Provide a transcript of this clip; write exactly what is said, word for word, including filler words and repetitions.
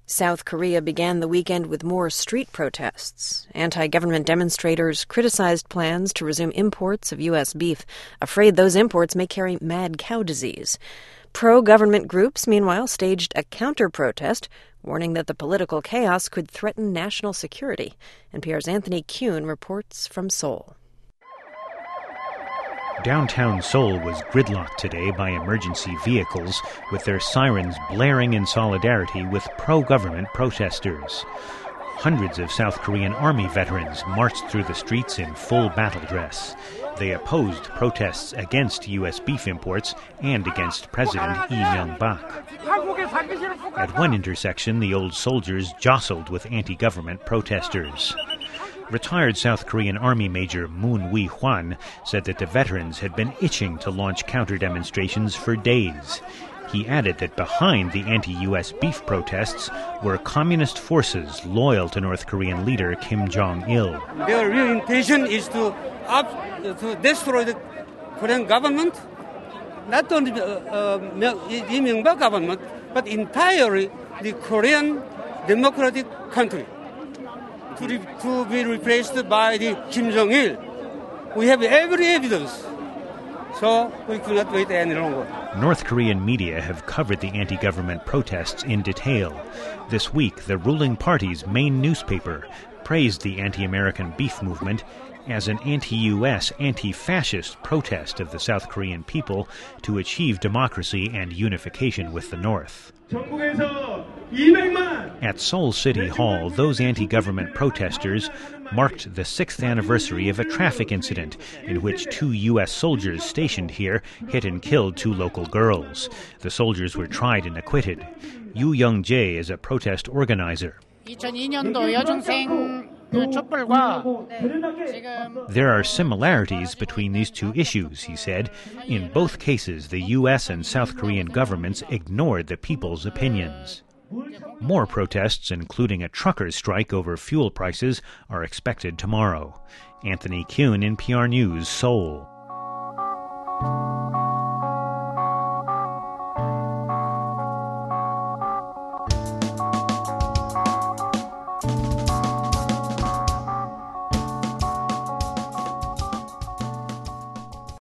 South Korea began the weekend with more street protests. Anti-government demonstrators criticized plans to resume imports of U S beef, afraid those imports may carry mad cow disease. Pro-government groups, meanwhile, staged a counter-protest, warning that the political chaos could threaten national security. N P R's Anthony Kuhn reports from Seoul. Downtown Seoul was gridlocked today by emergency vehicles, with their sirens blaring in solidarity with pro-government protesters. Hundreds of South Korean Army veterans marched through the streets in full battle dress. They opposed protests against U S beef imports and against President Lee Myung-bak. At one intersection, the old soldiers jostled with anti-government protesters. Retired South Korean Army Major Moon Wi-hwan said that the veterans had been itching to launch counter-demonstrations for days. He added that behind the anti-U S beef protests were communist forces loyal to North Korean leader Kim Jong-il. Their real intention is to, up, to destroy the Korean government, not only the uh, Lee Myung-bak government, but entirely the Korean democratic country. To, re- to be replaced by the Kim Jong-il. We have every evidence, so we cannot wait any longer. North Korean media have covered the anti-government protests in detail. This week, the ruling party's main newspaper praised the anti-American beef movement as an anti-U S, anti-fascist protest of the South Korean people to achieve democracy and unification with the North. At Seoul City Hall, those anti-government protesters marked the sixth anniversary of a traffic incident in which two U S soldiers stationed here hit and killed two local girls. The soldiers were tried and acquitted. Yoo Young-jae is a protest organizer. There are similarities between these two issues, he said. In both cases, the U S and South Korean governments ignored the people's opinions. More protests, including a truckers' strike over fuel prices, are expected tomorrow. Anthony Kuhn, N P R News, Seoul.